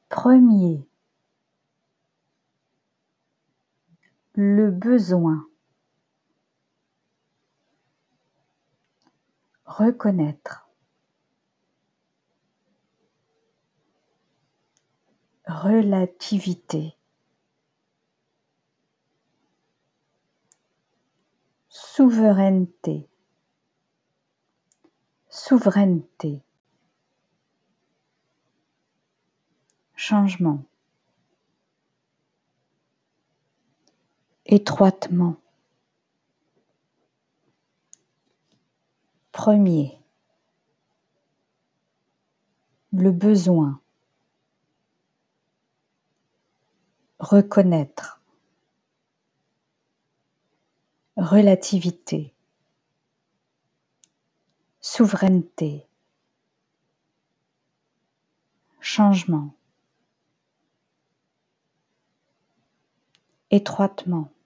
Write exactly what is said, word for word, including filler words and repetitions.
Premier, le besoin. Reconnaître. Relativité. Souveraineté. Souveraineté. Changement. Étroitement. Premier. Le besoin. Reconnaître. Relativité. Souveraineté. Changement. Étroitement.